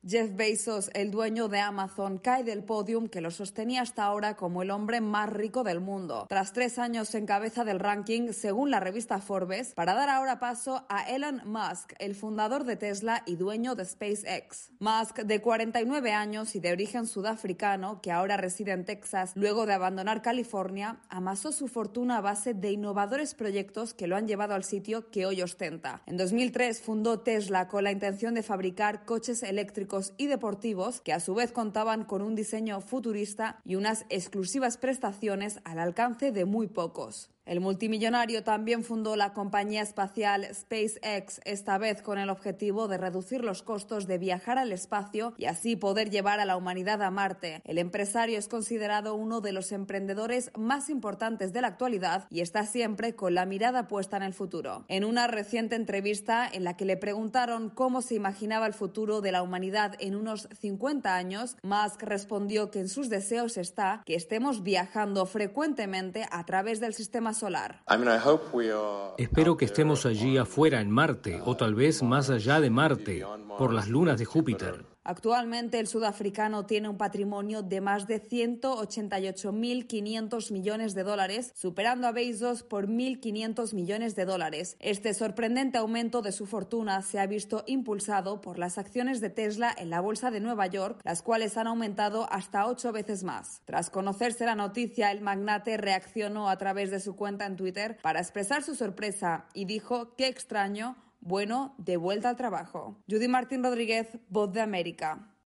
Jeff Bezos, el dueño de Amazon, cae del podium que lo sostenía hasta ahora como el hombre más rico del mundo. Tras 3 años en cabeza del ranking, según la revista Forbes, para dar ahora paso a Elon Musk, el fundador de Tesla y dueño de SpaceX. Musk, de 49 años y de origen sudafricano, que ahora reside en Texas, luego de abandonar California, amasó su fortuna a base de innovadores proyectos que lo han llevado al sitio que hoy ostenta. En 2003 fundó Tesla con la intención de fabricar coches eléctricos y deportivos que a su vez contaban con un diseño futurista y unas exclusivas prestaciones al alcance de muy pocos. El multimillonario también fundó la compañía espacial SpaceX, esta vez con el objetivo de reducir los costos de viajar al espacio y así poder llevar a la humanidad a Marte. El empresario es considerado uno de los emprendedores más importantes de la actualidad y está siempre con la mirada puesta en el futuro. En una reciente entrevista en la que le preguntaron cómo se imaginaba el futuro de la humanidad en unos 50 años, Musk respondió que en sus deseos está que estemos viajando frecuentemente a través del sistema solar. Espero que estemos allí afuera en Marte o tal vez más allá de Marte, por las lunas de Júpiter. Actualmente el sudafricano tiene un patrimonio de más de 188.500 millones de dólares, superando a Bezos por 1.500 millones de dólares. Este sorprendente aumento de su fortuna se ha visto impulsado por las acciones de Tesla en la bolsa de Nueva York, las cuales han aumentado hasta 8 veces más. Tras conocerse la noticia, el magnate reaccionó a través de su cuenta en Twitter para expresar su sorpresa y dijo: "Qué extraño. Bueno, de vuelta al trabajo". Judy Martín Rodríguez, Voz de América.